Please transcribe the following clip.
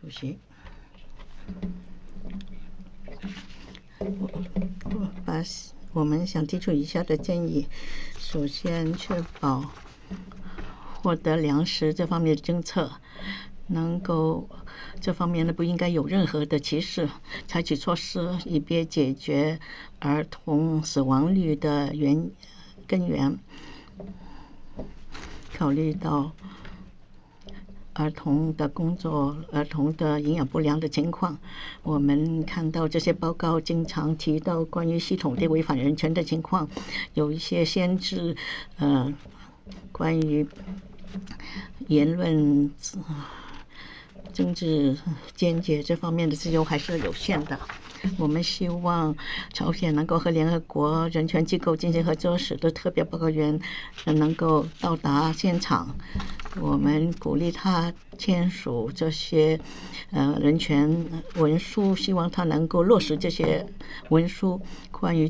主席，我们想提出以下的建议：首先，确保获得粮食这方面的政策能够这方面呢不应该有任何的歧视，采取措施以便解决儿童死亡率的根源。考虑到儿童的营养不良的情况，我们看到这些报告经常提到关于系统的违反人权的情况，有一些限制，关于言论、政治见解这方面的自由还是有限的。我们希望朝鲜能够和联合国人权机构进行合作，使得特别报告员能够到达现场。我们鼓励他签署这些人权文书，希望他能够落实这些文书。关于